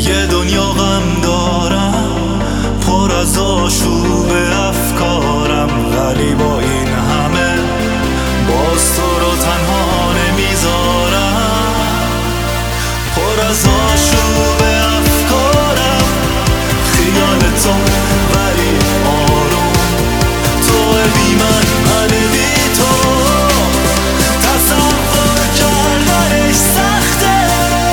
یه دنیا غم دارم پر از آشوب افکارم، ولی با این همه باز تو رو تنها نمیذارم. پر از آشوب افکارم، خیال تو ولی آروم، تو بی من بی تو، تصور کردنش سخته.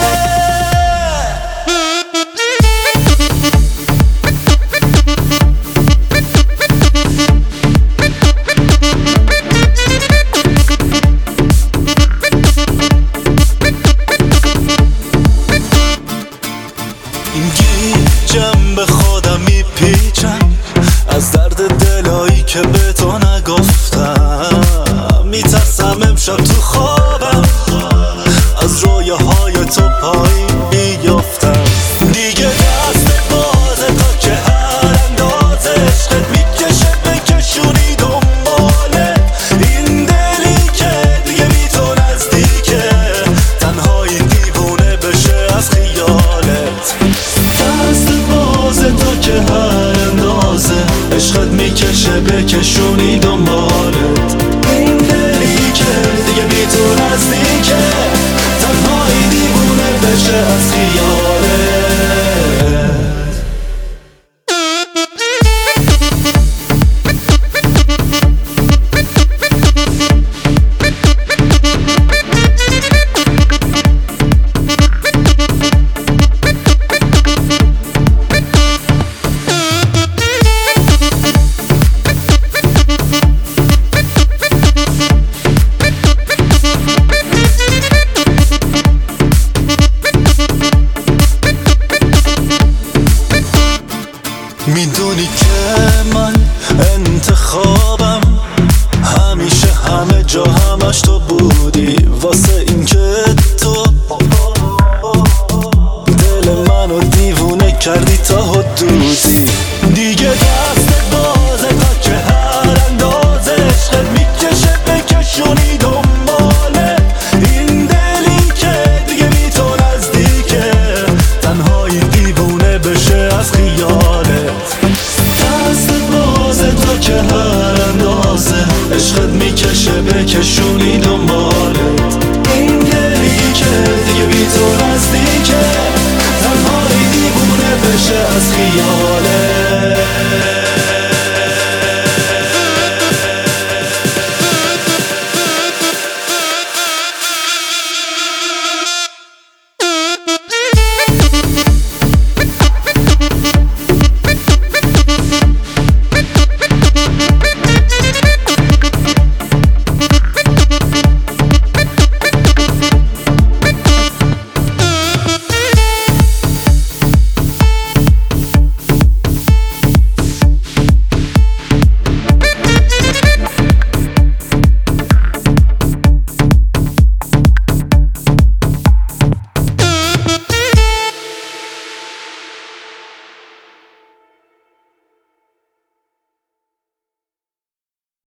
این گیجم به خودم میپیچم از درد دلایی که به تو نگفتم. میترسم امشب تو خوابم از رویاهای تو پایین بیافتم. دیگه دست بازه تا که هر انداز عشقت میکشه بکشونی دنباله. این دلی که دیگه بی تو نزدیکه، تنهایی دیوونه بشه از خیالت. دست بازه تا که هر اندازه عشقت میکشه بکشونی دنبالت. این دلی که دیگه بی تو نزدیکه، تنهایی دیوونه بشه از خیالت.